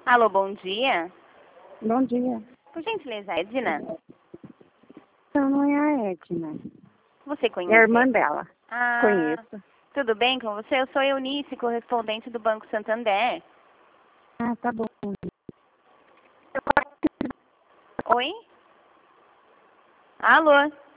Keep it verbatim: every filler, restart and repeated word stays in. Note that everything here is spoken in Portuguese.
Alô, bom dia. Bom dia. Por gentileza, Edna? Não, não é a Edna. Você conhece? É a irmã dela. Ah, Conheço. tudo bem com você? Eu sou Eunice, correspondente do Banco Santander. Ah, tá bom. Oi? Alô?